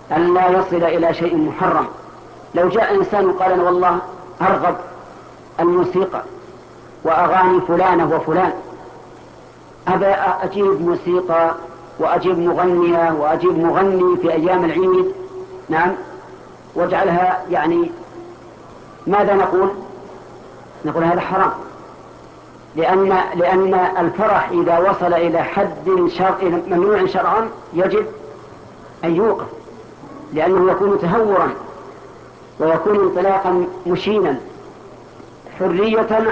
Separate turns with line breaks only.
أن لا يصل إلى شيء محرم. لو جاء إنسان وقال أنا والله أرغب الموسيقى وأغاني فلانة وفلان، أبى أجيب موسيقى وأجيب مغنية وأجيب مغني في أيام العيد، نعم، واجعلها يعني، ماذا نقول؟ نقول هذا حرام، لأن الفرح إذا وصل إلى حد ممنوع شرعا يجب أن يوقف، لأنه يكون تهورا ويكون انطلاقا مشينا حرية